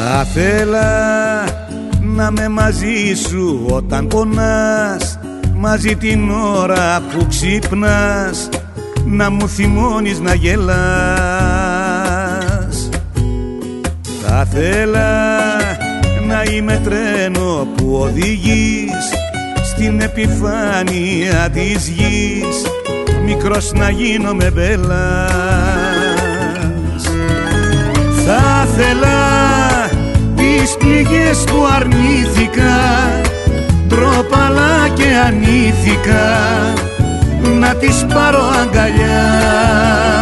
Θα θέλα να με μαζί σου όταν πονάς, μαζί την ώρα που ξύπνας, να μου θυμώνεις να γελάς. Θα θέλα να είμαι τρένο που οδηγείς στην επιφάνεια της γης, μικρός να γίνομαι μπέλας. Θα θέλα τις πληγές που αρνήθηκα, ντρόπαλα και ανήθηκα, να τις πάρω αγκαλιά.